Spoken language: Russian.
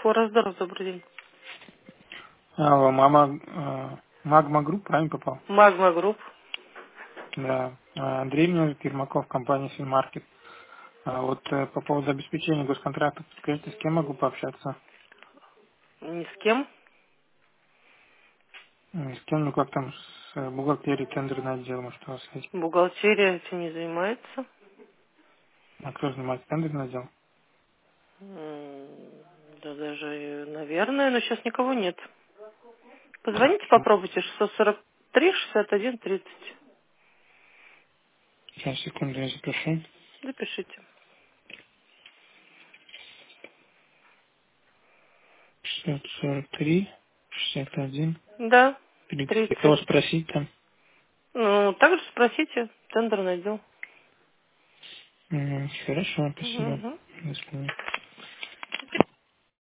Форас-Дорс, добрый день. Алло, Магма Групп, правильно попал? Магма Групп. Да. Андрей меня зовут, Ермаков, компания Финмаркет. По поводу обеспечения госконтракта, скажите, с кем могу пообщаться? Ни с кем. С кем, ну как там, с бухгалтерией, тендерный отдел, может, у вас есть? Бухгалтерия этим не занимается. А кто занимается тендерный отдел? Да даже, наверное, но сейчас никого нет. Позвоните, попробуйте. 643-61-30. Сейчас, секунду, я запишу. Запишите. 643, 61, Да, 30. 30. Кого спросить там? Ну, также спросите. Тендерный отдел. Хорошо, спасибо. Мгм. До свидания.